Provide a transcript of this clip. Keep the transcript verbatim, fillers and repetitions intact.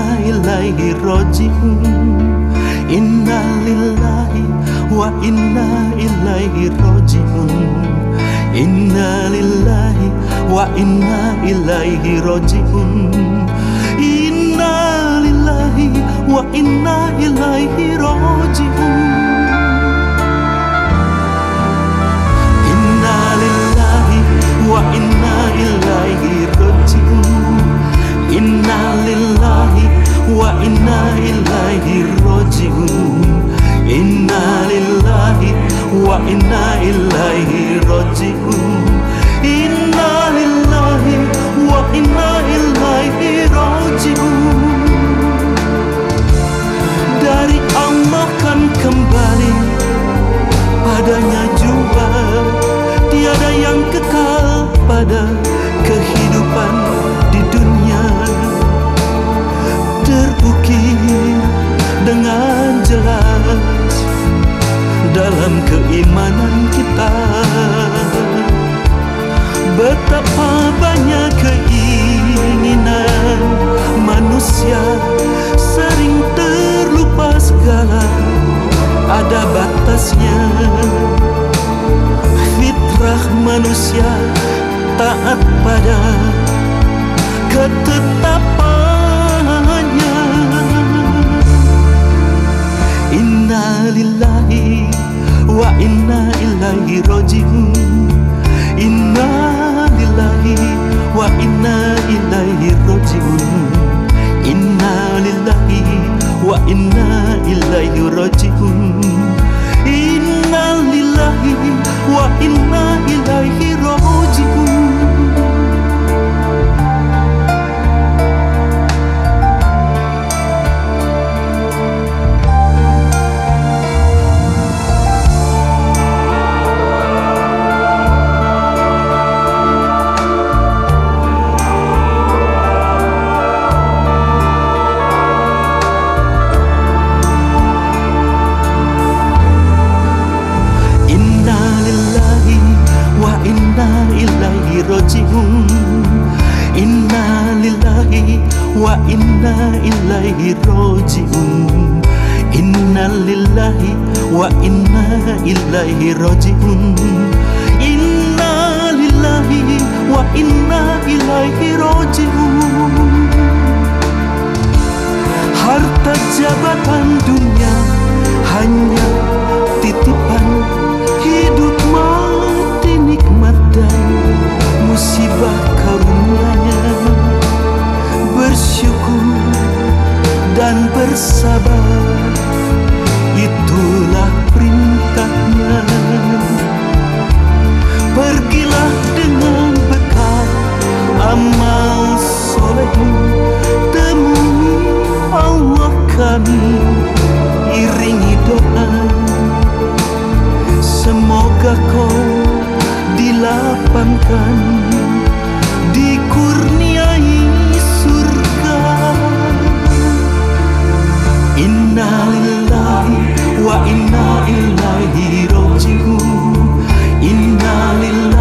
ilaihi raji'un. Inna lillahi wa inna ilaihi raji'un. Inna lillahi wa inna ilaihi raji'un. Inna lillahi wa inna ilaihi raji'un. Inna lillahi wa inna ilaihi raji'un. Inna lillahi wa inna ilaihi raji'un. Inna lillahi wa inna ilaihi raji'un. Inna lillahi wa inna ilaihi raji'un. Dari Allah kan kembali, padanya jua tiada yang kekal pada kehidupan di dunia. Terbukti dengan jelas dalam keimanan kita, betapa banyak keinginan manusia sering terlupa segala ada batasnya. Fitrah manusia taat pada ketetapannya. Inna lillahi wa inna ilaihi raji'un. Inna lillahi wa inna ilaihi raji'un. Inna lillahi wa inna ilaihi raji'un. Inna lillahi wa inna ilaihi raji'un. Raji'un. Inna lillahi wa inna ilaihi raji'un. Inna lillahi wa inna ilaihi raji'un. Inna lillahi wa inna ilaihi raji'un. Harta jabatan dunia hanya titipan, hidup mati nikmat dan musibah karunia-Nya. Bersyukur dan bersabar, itulah perintah-Nya. Pergilah dengan bekal amal solehmu, temui Allah kami, iringi doa. Semoga kau dilapangkan, dikurniai surga. Inna lillahi wa inna ilaihi raji'un. Inna lillahi